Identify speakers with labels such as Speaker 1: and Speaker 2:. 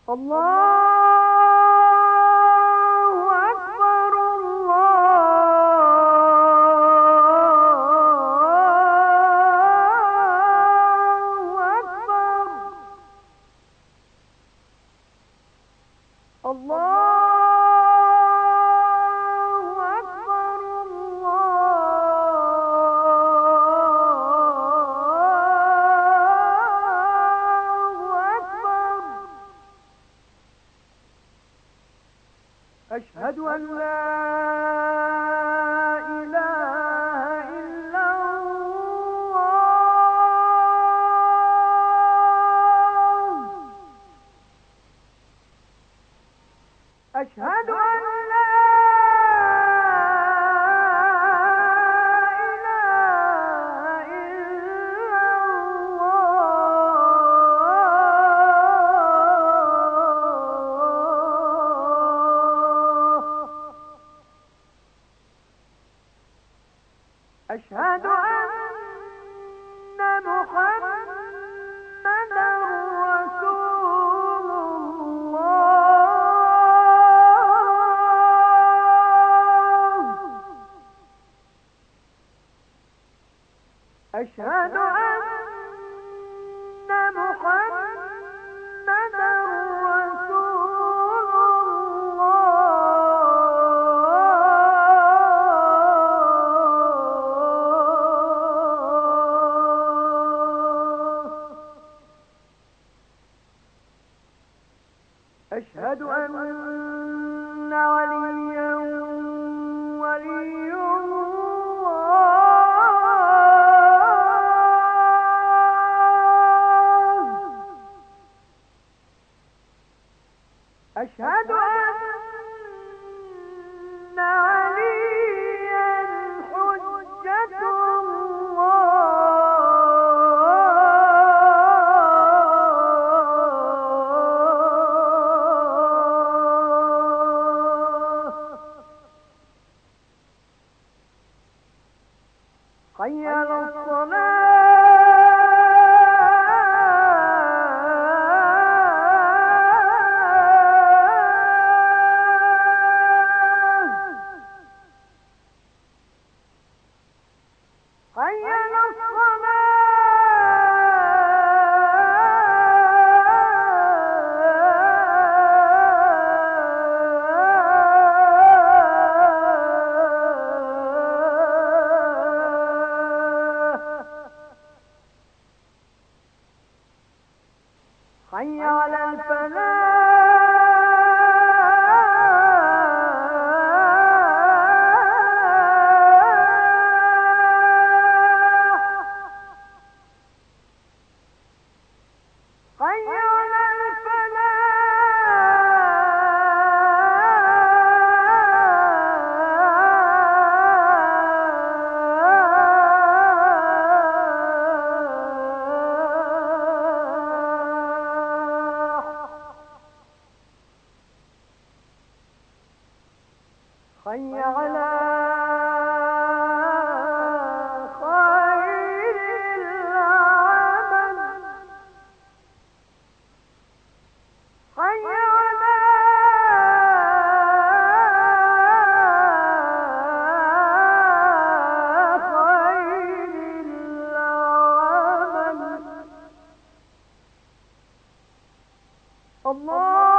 Speaker 1: الله أكبر الله أكبر الله أكبر الله أكبر أشهد أن لا إله إلا الله أشهد أن لا إله إلا الله أشهد أن محمدا رسول الله أشهد أن محمدا رسول الله أشهد أن عليا ولي الله أشهد أن عليا حجة الله حي على الصلاة حي على الصلاة حي على الفلاح حي على الفلاح حي على خير العمل حي على خير العمل الله